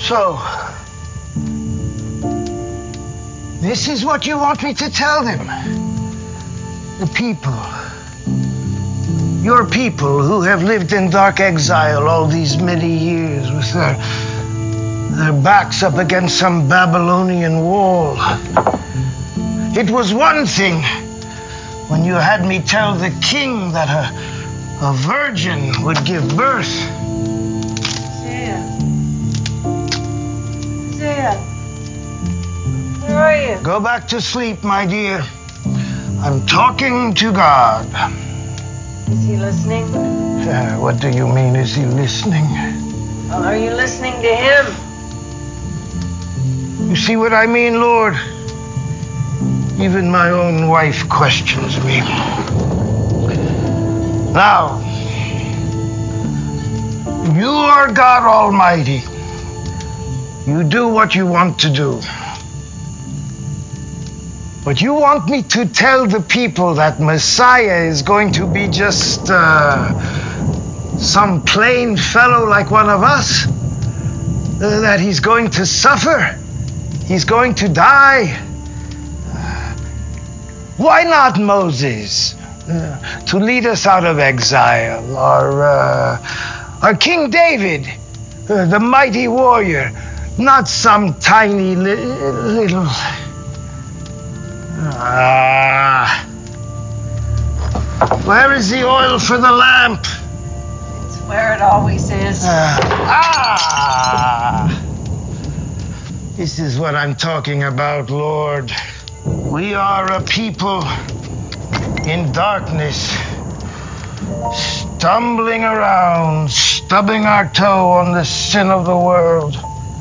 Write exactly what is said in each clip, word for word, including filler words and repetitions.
So, this is what you want me to tell them. The people. Your people who have lived in dark exile all these many years with their, their backs up against some Babylonian wall. It was one thing when you had me tell the king that a, a virgin would give birth. Isaiah. Isaiah. Where are you? Go back to sleep, my dear. I'm talking to God. Is he listening? Uh, what do you mean, is he listening? Well, are you listening to him? You see what I mean, Lord? Even my own wife questions me. Now, you are God Almighty. You do what you want to do. But you want me to tell the people that Messiah is going to be just uh, some plain fellow like one of us? Uh, that he's going to suffer? He's going to die? Uh, why not Moses? Uh, to lead us out of exile? Or, uh, or King David, uh, the mighty warrior? Not some tiny li- little... Ah. Where is the oil for the lamp? It's where it always is. Uh, ah. This is what I'm talking about, Lord. We are a people in darkness, stumbling around, stubbing our toe on the sin of the world.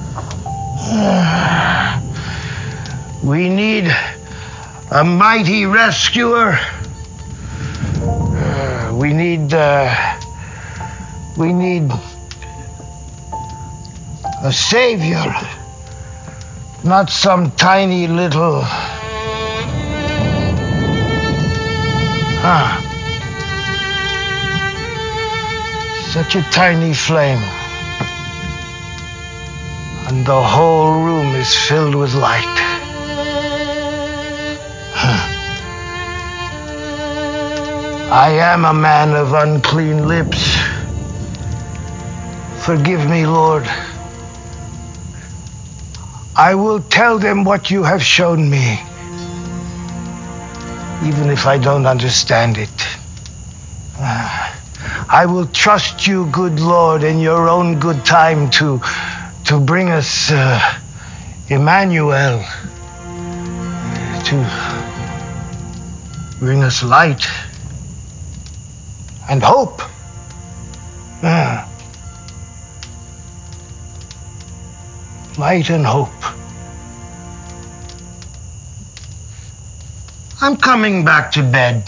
We need a mighty rescuer. Uh, we need, uh, we need a savior, not some tiny little... Huh. Such a tiny flame. And the whole room is filled with light. Huh. I am a man of unclean lips. Forgive me, Lord. I will tell them what you have shown me, even if I don't understand it. Uh, I will trust you, good Lord, in your own good time to, to bring us uh, Emmanuel, uh, to bring us light and hope. Uh, light and hope. I'm coming back to bed.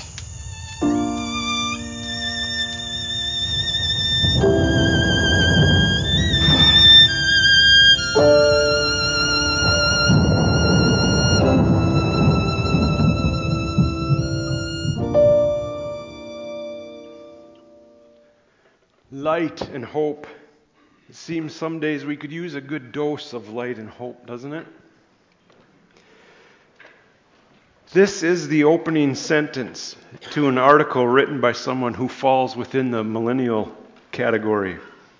Light and hope. It seems some days we could use a good dose of light and hope, doesn't it? This is the opening sentence to an article written by someone who falls within the millennial category.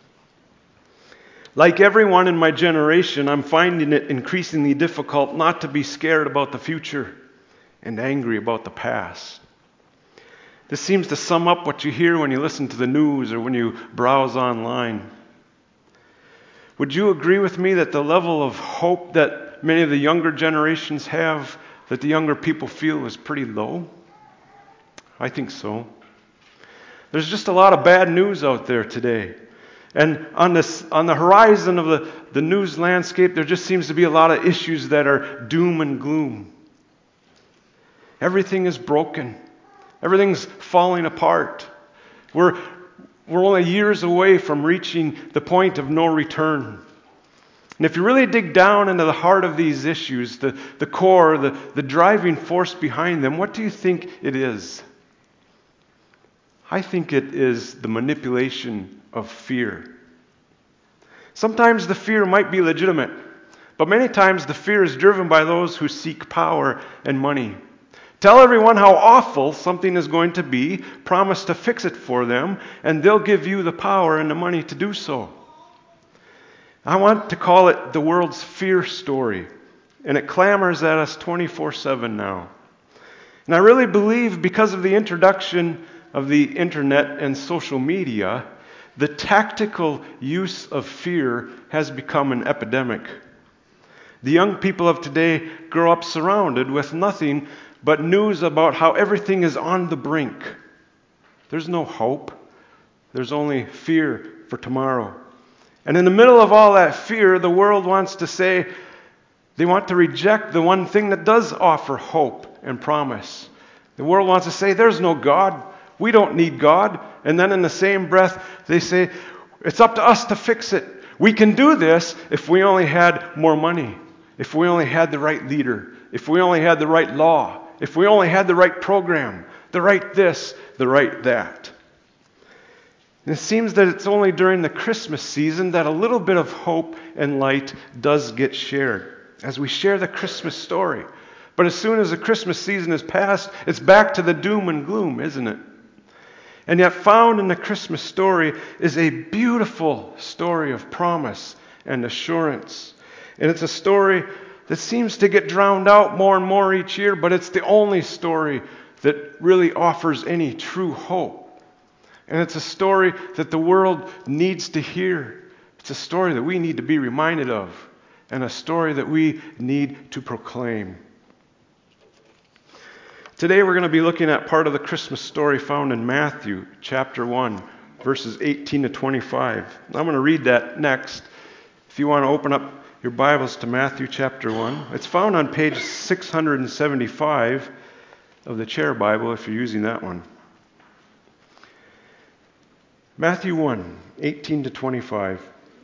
Like everyone in my generation, I'm finding it increasingly difficult not to be scared about the future and angry about the past. This seems to sum up what you hear when you listen to the news or when you browse online. Would you agree with me that the level of hope that many of the younger generations have, that the younger people feel, is pretty low? I think so. There's just a lot of bad news out there today. And on this, on the horizon of the, the news landscape, there just seems to be a lot of issues that are doom and gloom. Everything is broken. Everything's falling apart. We're, we're only years away from reaching the point of no return. And if you really dig down into the heart of these issues, the, the core, the, the driving force behind them, what do you think it is? I think it is the manipulation of fear. Sometimes the fear might be legitimate, but many times the fear is driven by those who seek power and money. Tell everyone how awful something is going to be, promise to fix it for them, and they'll give you the power and the money to do so. I want to call it the world's fear story, and it clamors at us twenty-four seven now. And I really believe because of the introduction of the internet and social media, the tactical use of fear has become an epidemic. The young people of today grow up surrounded with nothing but news about how everything is on the brink. There's no hope. There's only fear for tomorrow. And in the middle of all that fear, the world wants to say, they want to reject the one thing that does offer hope and promise. The world wants to say, there's no God. We don't need God. And then in the same breath, they say, it's up to us to fix it. We can do this if we only had more money, if we only had the right leader, if we only had the right law, if we only had the right program, the right this, the right that. And it seems that it's only during the Christmas season that a little bit of hope and light does get shared, as we share the Christmas story. But as soon as the Christmas season is past, it's back to the doom and gloom, isn't it? And yet found in the Christmas story is a beautiful story of promise and assurance. And it's a story that seems to get drowned out more and more each year, but it's the only story that really offers any true hope. And it's a story that the world needs to hear. It's a story that we need to be reminded of, and a story that we need to proclaim. Today we're going to be looking at part of the Christmas story found in Matthew chapter one, verses eighteen to twenty-five. I'm going to read that next. If you want to open up your Bibles to Matthew chapter one, it's found on page six hundred seventy-five of the Chair Bible if you're using that one. Matthew one, eighteen to twenty-five.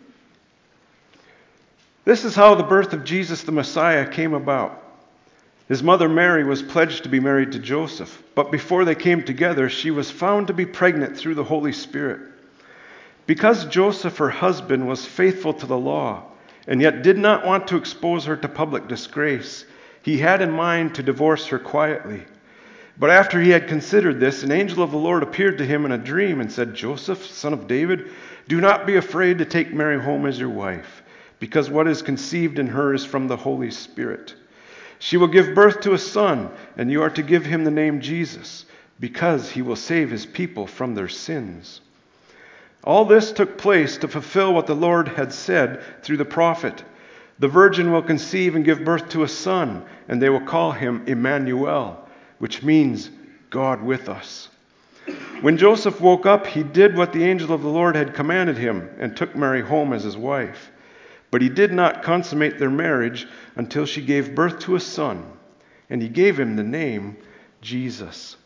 This is how the birth of Jesus the Messiah came about. His mother Mary was pledged to be married to Joseph, but before they came together, she was found to be pregnant through the Holy Spirit. Because Joseph, her husband, was faithful to the law, and yet did not want to expose her to public disgrace, he had in mind to divorce her quietly. But after he had considered this, an angel of the Lord appeared to him in a dream and said, Joseph, son of David, do not be afraid to take Mary home as your wife, because what is conceived in her is from the Holy Spirit. She will give birth to a son, and you are to give him the name Jesus, because he will save his people from their sins. All this took place to fulfill what the Lord had said through the prophet. The virgin will conceive and give birth to a son, and they will call him Emmanuel, which means God with us. When Joseph woke up, he did what the angel of the Lord had commanded him, and took Mary home as his wife. But he did not consummate their marriage until she gave birth to a son, and he gave him the name Jesus.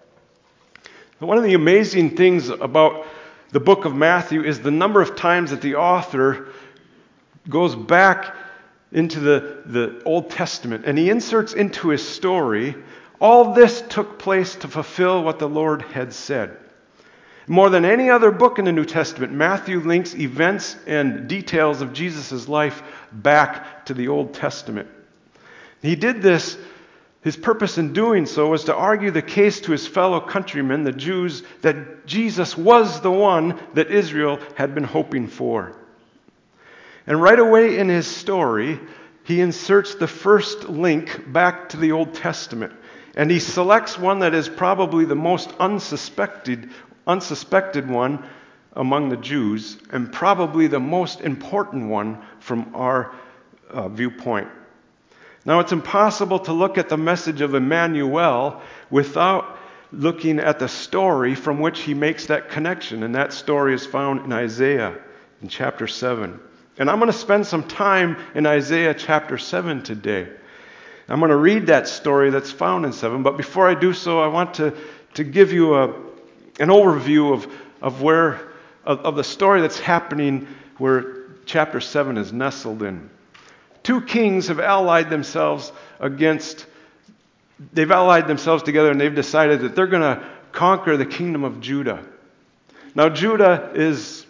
One of the amazing things about the book of Matthew is the number of times that the author goes back into the, the Old Testament, and he inserts into his story, all this took place to fulfill what the Lord had said. More than any other book in the New Testament, Matthew links events and details of Jesus' life back to the Old Testament. He did this, his purpose in doing so was to argue the case to his fellow countrymen, the Jews, that Jesus was the one that Israel had been hoping for. And right away in his story, he inserts the first link back to the Old Testament. And he selects one that is probably the most unsuspected unsuspected one among the Jews, and probably the most important one from our uh, viewpoint. Now, it's impossible to look at the message of Emmanuel without looking at the story from which he makes that connection, and that story is found in Isaiah in chapter seven. And I'm going to spend some time in Isaiah chapter seven today. I'm going to read that story that's found in seven, but before I do so, I want to, to give you a an overview of, of where of, of the story that's happening where chapter seven is nestled in. Two kings have allied themselves against, they've allied themselves together and they've decided that they're going to conquer the kingdom of Judah. Now Judah is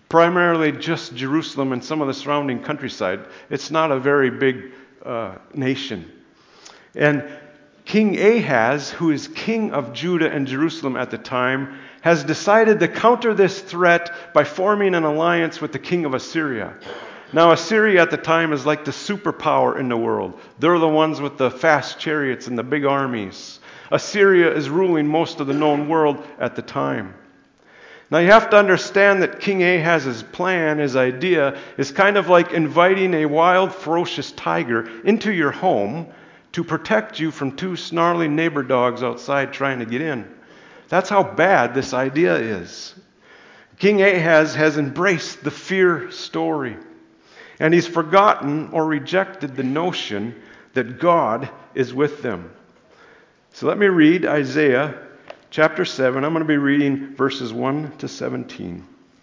primarily just Jerusalem and some of the surrounding countryside. It's not a very big uh, nation. And King Ahaz, who is king of Judah and Jerusalem at the time, has decided to counter this threat by forming an alliance with the king of Assyria. Now, Assyria at the time is like the superpower in the world. They're the ones with the fast chariots and the big armies. Assyria is ruling most of the known world at the time. Now, you have to understand that King Ahaz's plan, his idea, is kind of like inviting a wild, ferocious tiger into your home to protect you from two snarly neighbor dogs outside trying to get in. That's how bad this idea is. King Ahaz has embraced the fear story, and he's forgotten or rejected the notion that God is with them. So let me read Isaiah chapter seven. I'm going to be reading verses one to seventeen.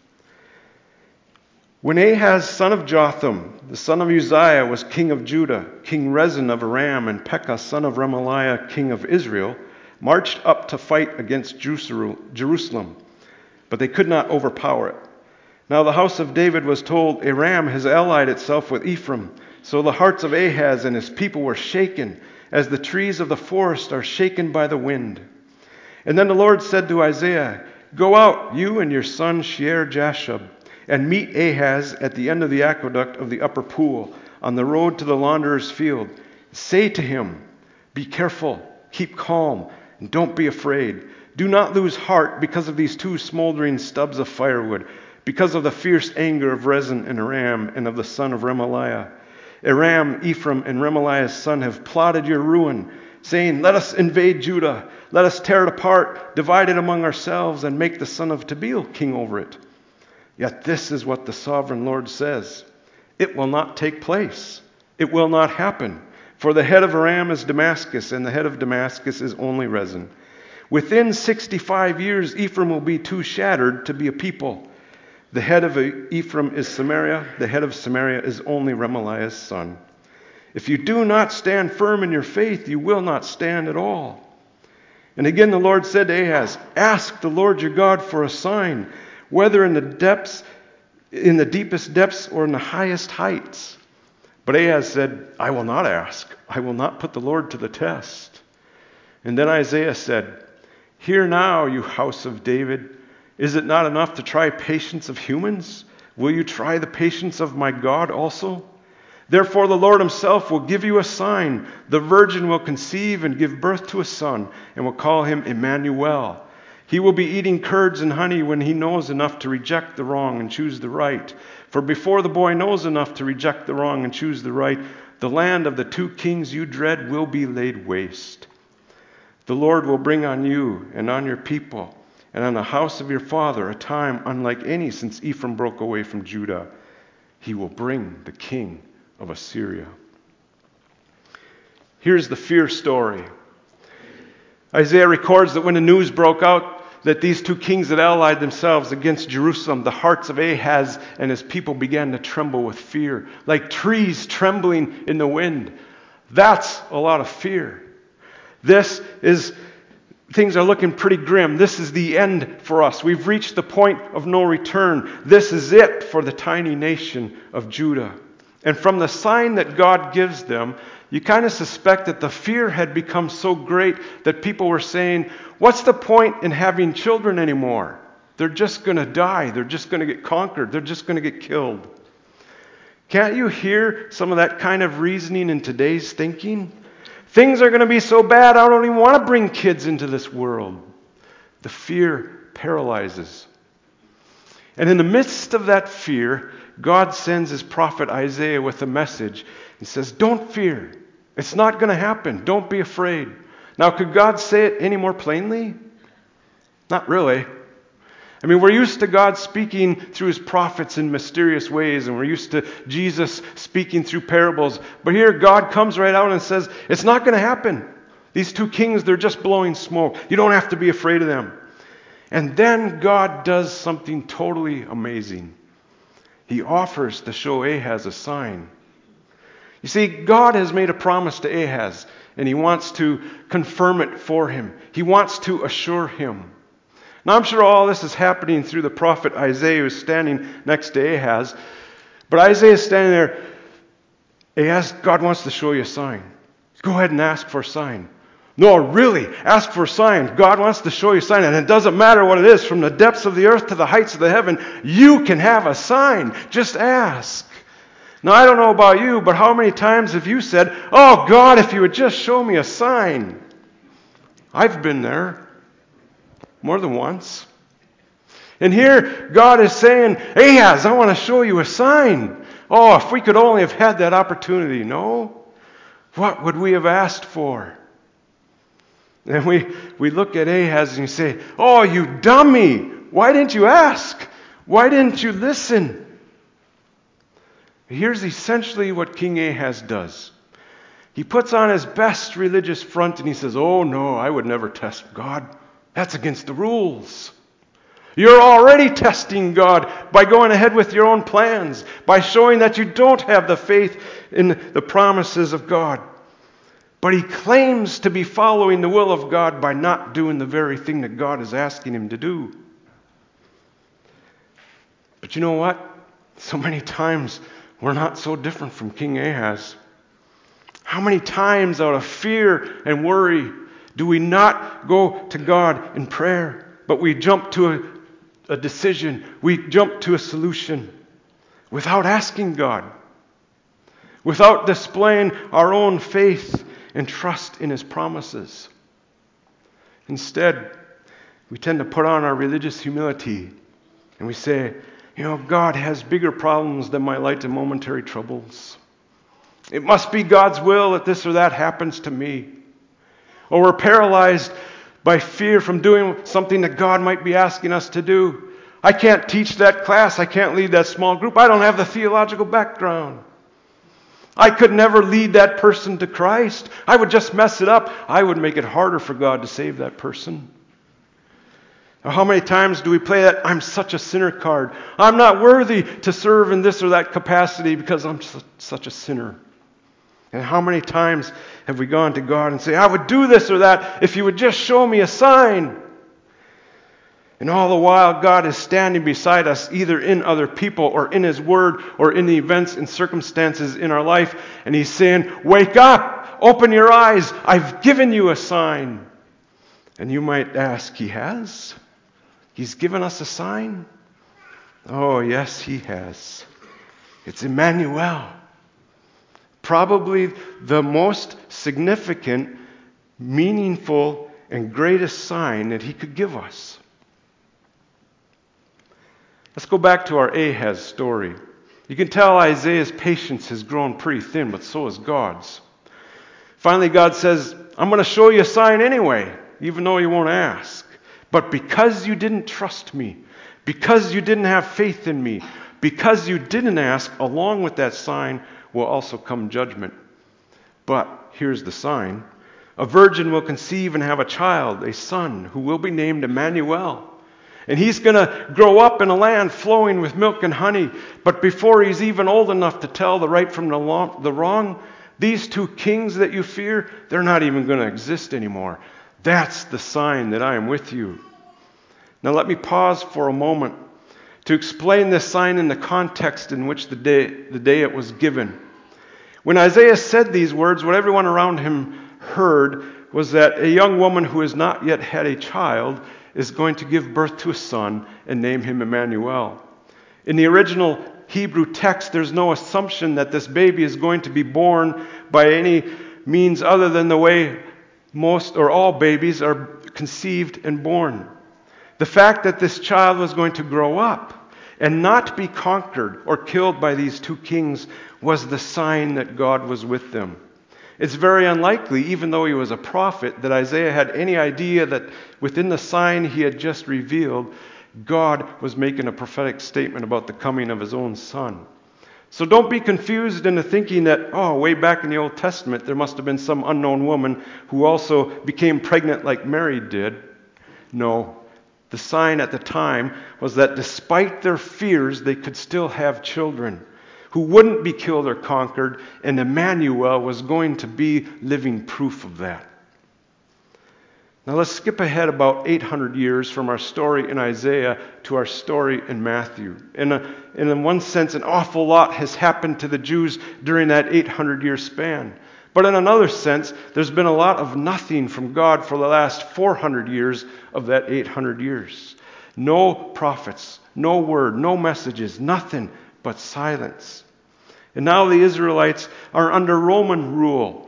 When Ahaz, son of Jotham, the son of Uzziah, was king of Judah, King Rezin of Aram, and Pekah, son of Remaliah, king of Israel, marched up to fight against Jerusalem, but they could not overpower it. Now the house of David was told, Aram has allied itself with Ephraim. So the hearts of Ahaz and his people were shaken, as the trees of the forest are shaken by the wind. And then the Lord said to Isaiah, Go out, you and your son Shear-Jashub, and meet Ahaz at the end of the aqueduct of the upper pool, on the road to the launderer's field. Say to him, Be careful, keep calm, and don't be afraid. Do not lose heart because of these two smoldering stubs of firewood, because of the fierce anger of Rezin and Aram and of the son of Remaliah. Aram, Ephraim, and Remaliah's son have plotted your ruin, saying, Let us invade Judah, let us tear it apart, divide it among ourselves, and make the son of Tabeel king over it. Yet this is what the sovereign Lord says. It will not take place. It will not happen. For the head of Aram is Damascus, and the head of Damascus is only Rezin. Within sixty-five years, Ephraim will be too shattered to be a people. The head of Ephraim is Samaria. The head of Samaria is only Remaliah's son. If you do not stand firm in your faith, you will not stand at all. And again the Lord said to Ahaz, Ask the Lord your God for a sign, whether in the depths, in the deepest depths or in the highest heights. But Ahaz said, I will not ask. I will not put the Lord to the test. And then Isaiah said, Hear now, you house of David. Is it not enough to try patience of humans? Will you try the patience of my God also? Therefore the Lord himself will give you a sign. The virgin will conceive and give birth to a son, and will call him Emmanuel. He will be eating curds and honey when he knows enough to reject the wrong and choose the right. For before the boy knows enough to reject the wrong and choose the right, the land of the two kings you dread will be laid waste. The Lord will bring on you and on your people and on the house of your father a time unlike any since Ephraim broke away from Judah. He will bring the king of Assyria. Here's the fear story. Isaiah records that when the news broke out that these two kings had allied themselves against Jerusalem, the hearts of Ahaz and his people began to tremble with fear, like trees trembling in the wind. That's a lot of fear. This is, things are looking pretty grim. This is the end for us. We've reached the point of no return. This is it for the tiny nation of Judah. And from the sign that God gives them, you kind of suspect that the fear had become so great that people were saying, what's the point in having children anymore? They're just going to die. They're just going to get conquered. They're just going to get killed. Can't you hear some of that kind of reasoning in today's thinking? Things are going to be so bad, I don't even want to bring kids into this world. The fear paralyzes. And in the midst of that fear, God sends his prophet Isaiah with a message. He says, don't fear. It's not going to happen. Don't be afraid. Now, could God say it any more plainly? Not really. I mean, we're used to God speaking through his prophets in mysterious ways, and we're used to Jesus speaking through parables. But here, God comes right out and says, it's not going to happen. These two kings, they're just blowing smoke. You don't have to be afraid of them. And then God does something totally amazing. He offers to show Ahaz a sign. You see, God has made a promise to Ahaz, and he wants to confirm it for him. He wants to assure him. Now I'm sure all this is happening through the prophet Isaiah, who's standing next to Ahaz. But Isaiah is standing there. Ahaz, God wants to show you a sign. Go ahead and ask for a sign. No, really, ask for a sign. God wants to show you a sign, and it doesn't matter what it is, from the depths of the earth to the heights of the heaven, you can have a sign. Just ask. Now, I don't know about you, but how many times have you said, oh, God, if you would just show me a sign? I've been there more than once. And here, God is saying, Ahaz, I want to show you a sign. Oh, if we could only have had that opportunity. No? What would we have asked for? And we, we look at Ahaz and you say, oh, you dummy! Why didn't you ask? Why didn't you listen? Here's essentially what King Ahaz does. He puts on his best religious front and he says, oh no, I would never test God. That's against the rules. You're already testing God by going ahead with your own plans, by showing that you don't have the faith in the promises of God. But he claims to be following the will of God by not doing the very thing that God is asking him to do. But you know what? So many times we're not so different from King Ahaz. How many times out of fear and worry do we not go to God in prayer, but we jump to a, a decision, we jump to a solution without asking God, without displaying our own faith and trust in His promises. Instead, we tend to put on our religious humility and we say, you know, God has bigger problems than my light and momentary troubles. It must be God's will that this or that happens to me. Or we're paralyzed by fear from doing something that God might be asking us to do. I can't teach that class. I can't lead that small group. I don't have the theological background. I could never lead that person to Christ. I would just mess it up. I would make it harder for God to save that person. Now, how many times do we play that I'm such a sinner card? I'm not worthy to serve in this or that capacity because I'm such a sinner. And how many times have we gone to God and say, I would do this or that if you would just show me a sign? And all the while, God is standing beside us, either in other people or in His Word or in the events and circumstances in our life. And He's saying, wake up, open your eyes, I've given you a sign. And you might ask, He has? He's given us a sign? Oh, yes, He has. It's Emmanuel. Probably the most significant, meaningful, and greatest sign that He could give us. Let's go back to our Ahaz story. You can tell Isaiah's patience has grown pretty thin, but so has God's. Finally, God says, I'm going to show you a sign anyway, even though you won't ask. But because you didn't trust me, because you didn't have faith in me, because you didn't ask, along with that sign will also come judgment. But here's the sign. A virgin will conceive and have a child, a son, who will be named Emmanuel. And he's going to grow up in a land flowing with milk and honey. But before he's even old enough to tell the right from the wrong, these two kings that you fear, they're not even going to exist anymore. That's the sign that I am with you. Now let me pause for a moment to explain this sign in the context in which the day, the day it was given. When Isaiah said these words, what everyone around him heard was that a young woman who has not yet had a child is going to give birth to a son and name him Emmanuel. In the original Hebrew text, there's no assumption that this baby is going to be born by any means other than the way most or all babies are conceived and born. The fact that this child was going to grow up and not be conquered or killed by these two kings was the sign that God was with them. It's very unlikely, even though he was a prophet, that Isaiah had any idea that within the sign he had just revealed, God was making a prophetic statement about the coming of his own son. So don't be confused into thinking that, oh, way back in the Old Testament, there must have been some unknown woman who also became pregnant like Mary did. No. The sign at the time was that despite their fears, they could still have children who wouldn't be killed or conquered, and Emmanuel was going to be living proof of that. Now let's skip ahead about eight hundred years from our story in Isaiah to our story in Matthew. In, a, in one sense, an awful lot has happened to the Jews during that eight hundred year span. But in another sense, there's been a lot of nothing from God for the last four hundred years of that eight hundred years. No prophets, no word, no messages, nothing but silence. And now the Israelites are under Roman rule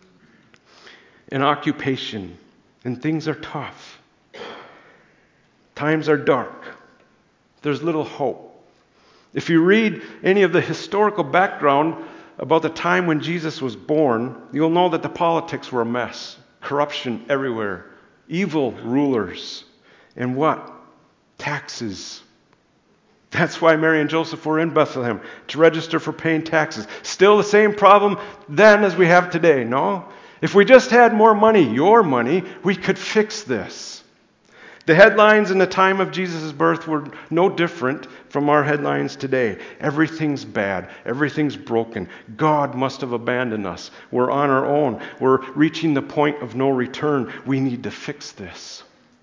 and occupation. And things are tough. Times are dark. There's little hope. If you read any of the historical background about the time when Jesus was born, you'll know that the politics were a mess. Corruption everywhere. Evil rulers. And what? Taxes. That's why Mary and Joseph were in Bethlehem, to register for paying taxes. Still the same problem then as we have today, no? If we just had more money, your money, we could fix this. The headlines in the time of Jesus' birth were no different from our headlines today. Everything's bad. Everything's broken. God must have abandoned us. We're on our own. We're reaching the point of no return. We need to fix this.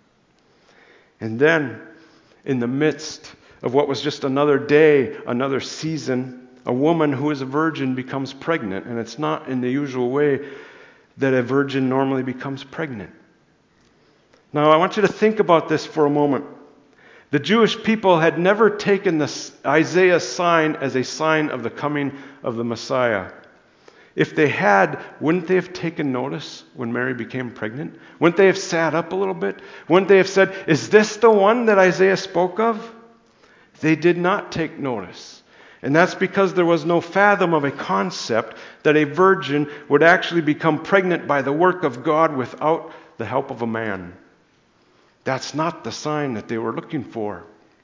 And then, in the midst of what was just another day, another season, a woman who is a virgin becomes pregnant. And it's not in the usual way that a virgin normally becomes pregnant. Now, I want you to think about this for a moment. The Jewish people had never taken this Isaiah's sign as a sign of the coming of the Messiah. If they had, wouldn't they have taken notice when Mary became pregnant? Wouldn't they have sat up a little bit? Wouldn't they have said, "Is this the one that Isaiah spoke of?" They did not take notice. And that's because there was no fathom of a concept that a virgin would actually become pregnant by the work of God without the help of a man. That's not the sign that they were looking for.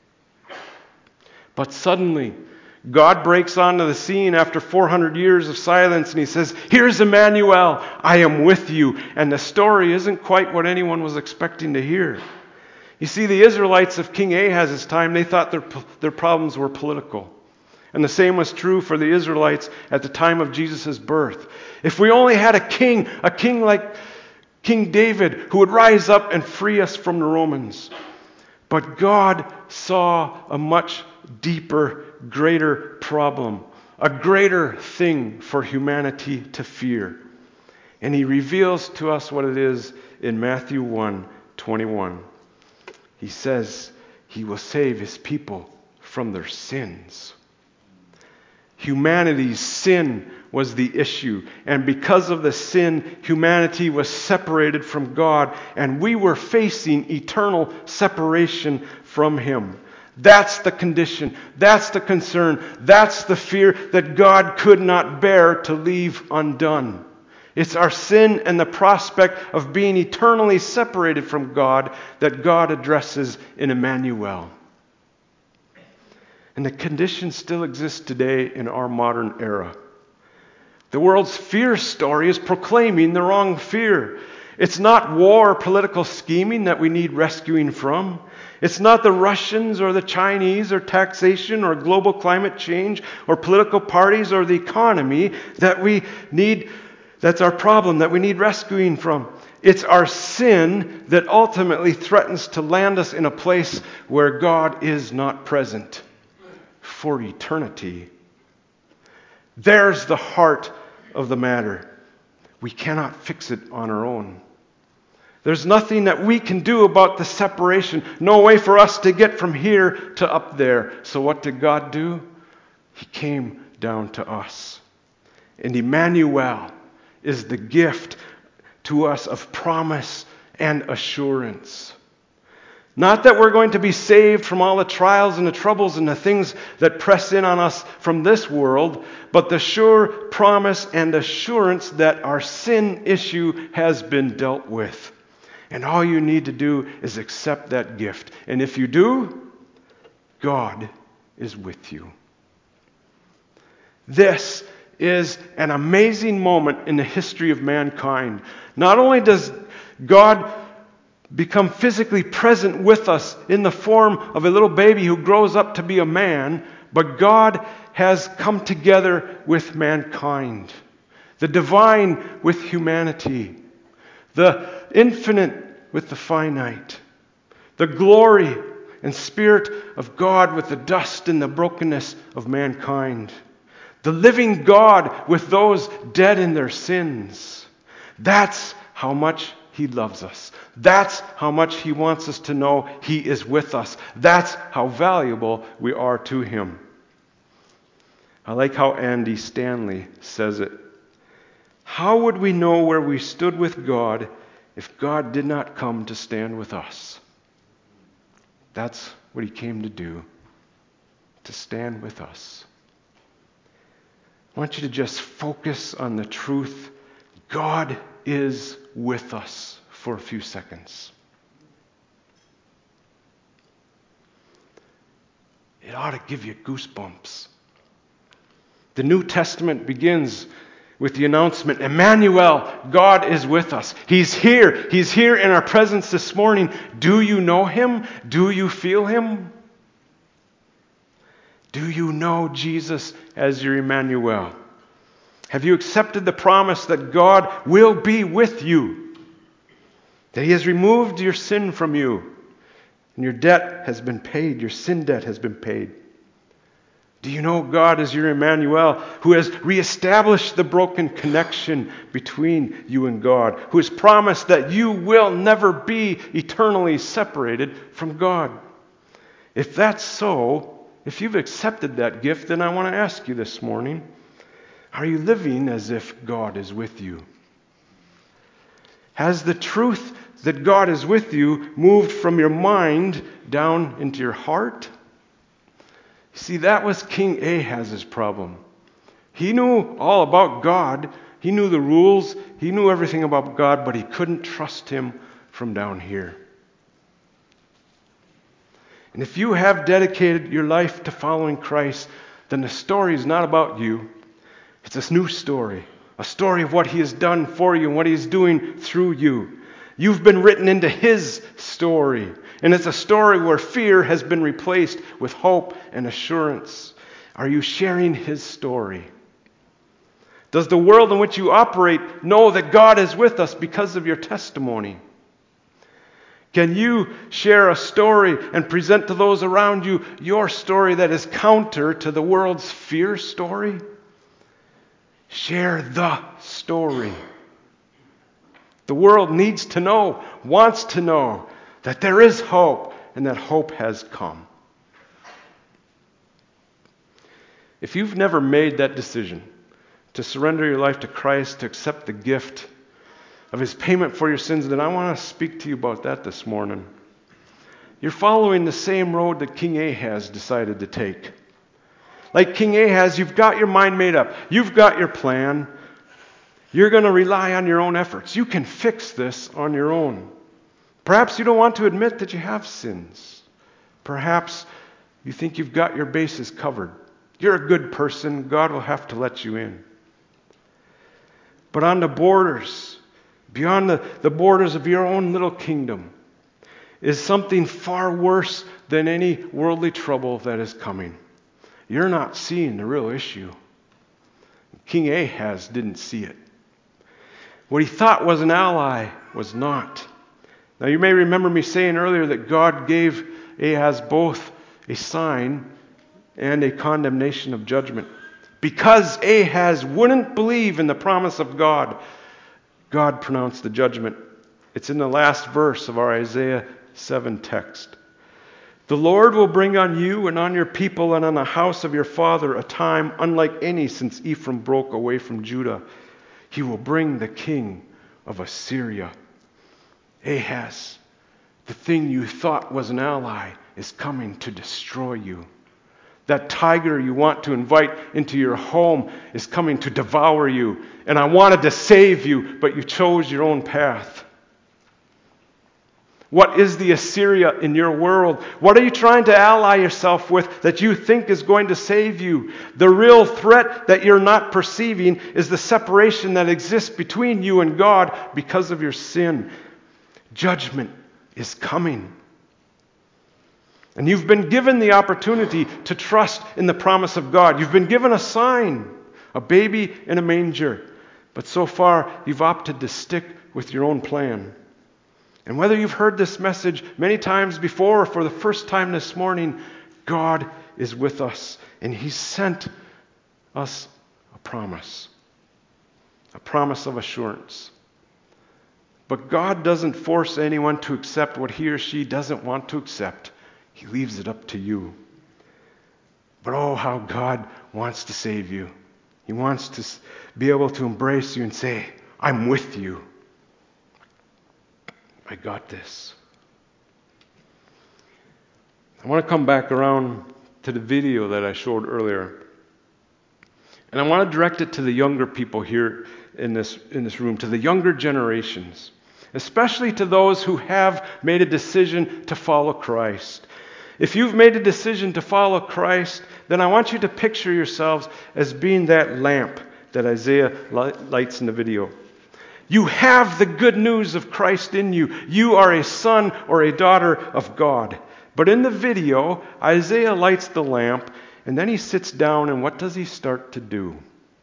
But suddenly, God breaks onto the scene after four hundred years of silence, and he says, "Here's Emmanuel, I am with you." And the story isn't quite what anyone was expecting to hear. You see, the Israelites of King Ahaz's time, they thought their, their problems were political. And the same was true for the Israelites at the time of Jesus' birth. If we only had a king, a king like King David, who would rise up and free us from the Romans. But God saw a much deeper, greater problem, a greater thing for humanity to fear. And he reveals to us what it is in Matthew one twenty-one. He says he will save his people from their sins. Humanity's sin was the issue. And because of the sin, humanity was separated from God. And we were facing eternal separation from him. That's the condition. That's the concern. That's the fear that God could not bear to leave undone. It's our sin and the prospect of being eternally separated from God that God addresses in Emmanuel. And the condition still exists today in our modern era. The world's fear story is proclaiming the wrong fear. It's not war or political scheming that we need rescuing from. It's not the Russians or the Chinese or taxation or global climate change or political parties or the economy that we need, that's our problem, that we need rescuing from. It's our sin that ultimately threatens to land us in a place where God is not present for eternity. There's the heart of the matter. We cannot fix it on our own. There's nothing that we can do about the separation. No way for us to get from here to up there. So what did God do? He came down to us. And Emmanuel is the gift to us of promise and assurance. Not that we're going to be saved from all the trials and the troubles and the things that press in on us from this world, but the sure promise and assurance that our sin issue has been dealt with. And all you need to do is accept that gift. And if you do, God is with you. This is an amazing moment in the history of mankind. Not only does God become physically present with us in the form of a little baby who grows up to be a man, but God has come together with mankind. The divine with humanity. The infinite with the finite, the glory and Spirit of God with the dust and the brokenness of mankind, the living God with those dead in their sins. That's how much He loves us. That's how much He wants us to know He is with us. That's how valuable we are to Him. I like how Andy Stanley says it. How would we know where we stood with God if God did not come to stand with us? That's what He came to do, to stand with us. I want you to just focus on the truth. God is with us for a few seconds. It ought to give you goosebumps. The New Testament begins with the announcement, Emmanuel, God is with us. He's here. He's here in our presence this morning. Do you know Him? Do you feel Him? Do you know Jesus as your Emmanuel? Have you accepted the promise that God will be with you? That He has removed your sin from you, and your debt has been paid. Your sin debt has been paid. Do you know God as your Emmanuel, who has reestablished the broken connection between you and God, who has promised that you will never be eternally separated from God? If that's so, if you've accepted that gift, then I want to ask you this morning, are you living as if God is with you? Has the truth that God is with you moved from your mind down into your heart? See, that was King Ahaz's problem. He knew all about God. He knew the rules. He knew everything about God, but he couldn't trust Him from down here. And if you have dedicated your life to following Christ, then the story is not about you. It's a new story, a story of what He has done for you and what He is doing through you. You've been written into His story. And it's a story where fear has been replaced with hope and assurance. Are you sharing His story? Does the world in which you operate know that God is with us because of your testimony? Can you share a story and present to those around you your story that is counter to the world's fear story? Share the story. The world needs to know, wants to know, that there is hope and that hope has come. If you've never made that decision to surrender your life to Christ, to accept the gift of His payment for your sins, then I want to speak to you about that this morning. You're following the same road that King Ahaz decided to take. Like King Ahaz, you've got your mind made up. You've got your plan. You're going to rely on your own efforts. You can fix this on your own. Perhaps you don't want to admit that you have sins. Perhaps you think you've got your bases covered. You're a good person. God will have to let you in. But on the borders, beyond the, the borders of your own little kingdom, is something far worse than any worldly trouble that is coming. You're not seeing the real issue. King Ahaz didn't see it. What he thought was an ally was not. Now, you may remember me saying earlier that God gave Ahaz both a sign and a condemnation of judgment. Because Ahaz wouldn't believe in the promise of God, God pronounced the judgment. It's in the last verse of our Isaiah seven text. The Lord will bring on you and on your people and on the house of your father a time unlike any since Ephraim broke away from Judah. He will bring the king of Assyria. Ahaz, the thing you thought was an ally, is coming to destroy you. That tiger you want to invite into your home is coming to devour you. And I wanted to save you, but you chose your own path. What is the Assyria in your world? What are you trying to ally yourself with that you think is going to save you? The real threat that you're not perceiving is the separation that exists between you and God because of your sin. Judgment is coming. And you've been given the opportunity to trust in the promise of God. You've been given a sign, a baby in a manger. But so far, you've opted to stick with your own plan. And whether you've heard this message many times before or for the first time this morning, God is with us, and He sent us a promise, a promise of assurance. But God doesn't force anyone to accept what he or she doesn't want to accept. He leaves it up to you. But oh, how God wants to save you. He wants to be able to embrace you and say, I'm with you. I got this. I want to come back around to the video that I showed earlier. And I want to direct it to the younger people here in this, in this room, to the younger generations, especially to those who have made a decision to follow Christ. If you've made a decision to follow Christ, then I want you to picture yourselves as being that lamp that Isaiah lights in the video. You have the good news of Christ in you. You are a son or a daughter of God. But in the video, Isaiah lights the lamp, and then he sits down, and what does he start to do?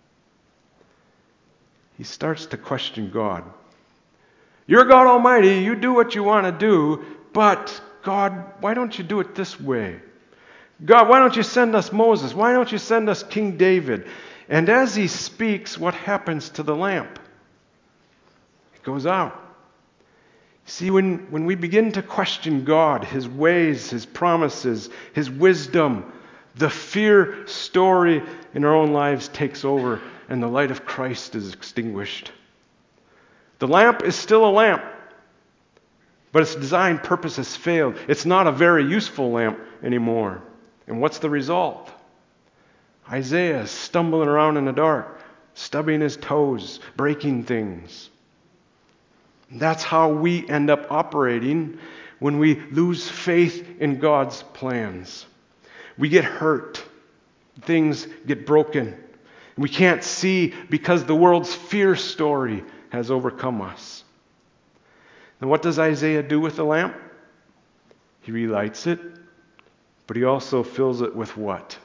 He starts to question God. You're God Almighty, you do what you want to do, but God, why don't you do it this way? God, why don't you send us Moses? Why don't you send us King David? And as he speaks, what happens to the lamp? It goes out. See, when, when we begin to question God, His ways, His promises, His wisdom, the fear story in our own lives takes over, and the light of Christ is extinguished. The lamp is still a lamp, but its design purpose has failed. It's not a very useful lamp anymore. And what's the result? Isaiah is stumbling around in the dark, stubbing his toes, breaking things. That's how we end up operating when we lose faith in God's plans. We get hurt. Things get broken. We can't see because the world's fear story has overcome us. And what does Isaiah do with the lamp? He relights it, but he also fills it with what?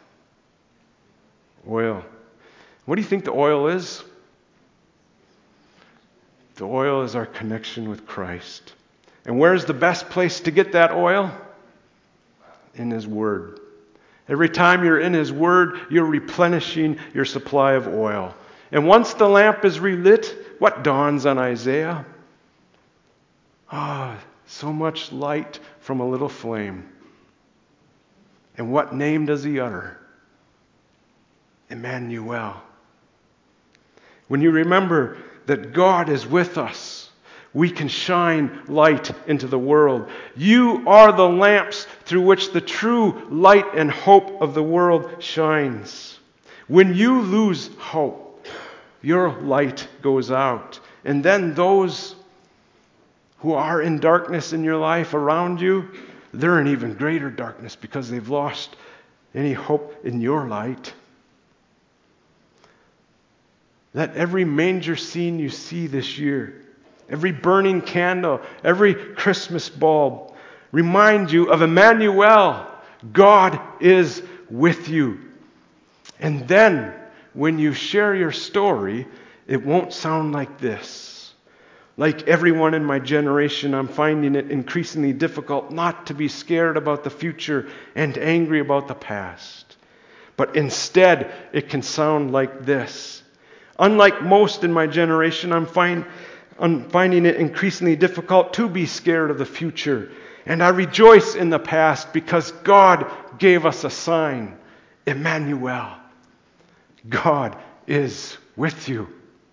Oil. What do you think the oil is? The oil is our connection with Christ. And where's the best place to get that oil? In His Word. Every time you're in His Word, you're replenishing your supply of oil. And once the lamp is relit, what dawns on Isaiah? Ah, so much light from a little flame. And what name does he utter? Emmanuel. When you remember that God is with us, we can shine light into the world. You are the lamps through which the true light and hope of the world shines. When you lose hope, your light goes out. And then those who are in darkness in your life around you, they're in even greater darkness because they've lost any hope in your light. Let every manger scene you see this year, every burning candle, every Christmas bulb, remind you of Emmanuel. God is with you. And then, when you share your story, it won't sound like this. Like everyone in my generation, I'm finding it increasingly difficult not to be scared about the future and angry about the past. But instead, it can sound like this. Unlike most in my generation, I'm, find, I'm finding it increasingly difficult to be scared of the future. And I rejoice in the past because God gave us a sign. Emmanuel. God is with you.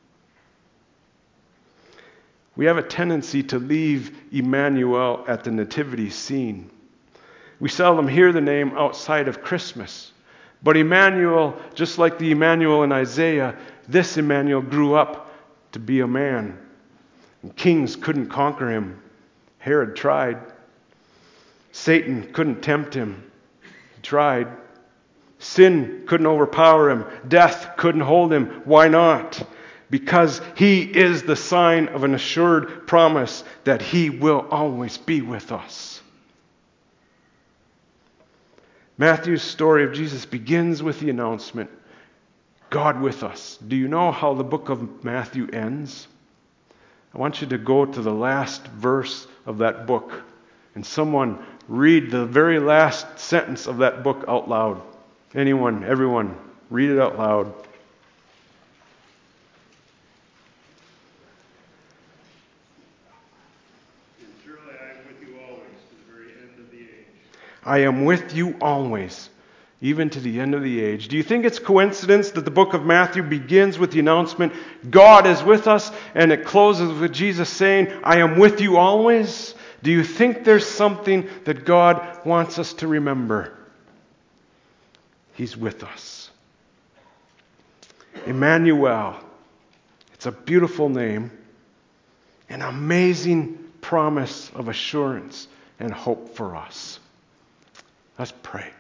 We have a tendency to leave Emmanuel at the nativity scene. We seldom hear the name outside of Christmas. But Emmanuel, just like the Emmanuel in Isaiah, this Emmanuel grew up to be a man. And kings couldn't conquer him. Herod tried. Satan couldn't tempt him. He tried. Sin couldn't overpower him. Death couldn't hold him. Why not? Because he is the sign of an assured promise that he will always be with us. Matthew's story of Jesus begins with the announcement, God with us. Do you know how the book of Matthew ends? I want you to go to the last verse of that book and someone read the very last sentence of that book out loud. Anyone, everyone, read it out loud. And surely I am with you always to the very end of the age. I am with you always, even to the end of the age. Do you think it's coincidence that the book of Matthew begins with the announcement, God is with us, and it closes with Jesus saying, I am with you always? Do you think there's something that God wants us to remember? He's with us. Emmanuel. It's a beautiful name. An amazing promise of assurance and hope for us. Let's pray.